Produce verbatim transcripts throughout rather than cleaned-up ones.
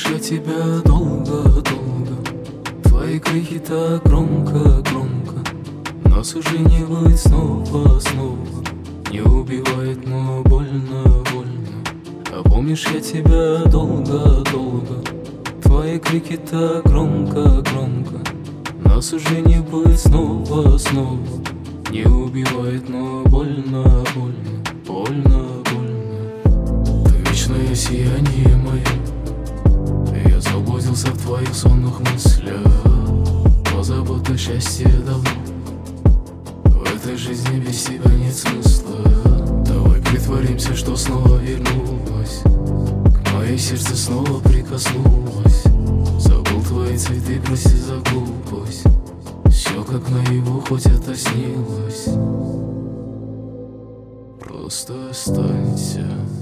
я тебя долго-долго, твои крики так громко-громко. Нас уже не будет снова-снова, не убивает, но больно-больно. А помнишь, я тебя долго-долго, твои крики так громко-громко. Нас уже не будет снова-снова, не убивает, но больно-больно, больно-больно. Ты вечное сияние мое, я заблудился в твоих сонных мыслях. Позабыто счастье давно, в этой жизни без тебя нет смысла. Давай притворимся, что снова вернулась, к моей сердце снова прикоснулась. Забыл твои цветы, прости за глупость, все как наяву, хоть это снилось. Просто останься.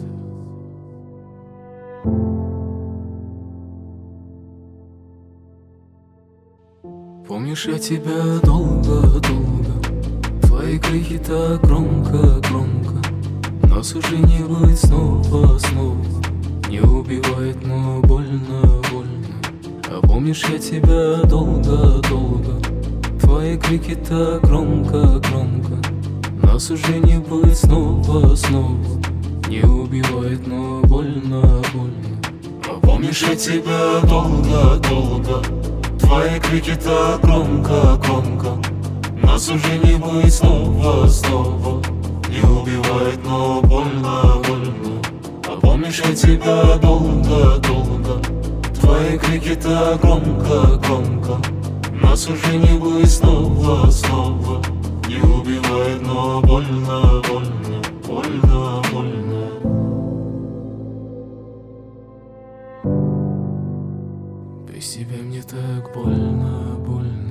Помнишь, я тебя долго-долго, твои крики так громко-громко. Нас уже не будет снова-снова, не убивает, но больно-больно. А помнишь, я тебя долго-долго, твои крики так громко-громко. Нас уже не будет снова-снова, не убивает, но больно-больно. А помнишь, я тебя долго-долго, твои крики так громко-громко. Нас уже не будет снова-снова, не убивает, но больно-больно. А помнишь, я тебя долго-долго, твои крики так громко-громко. Нас уже не будет снова-снова, не убивает, но больно-больно, больно-больно. Без тебя мне так больно, больно.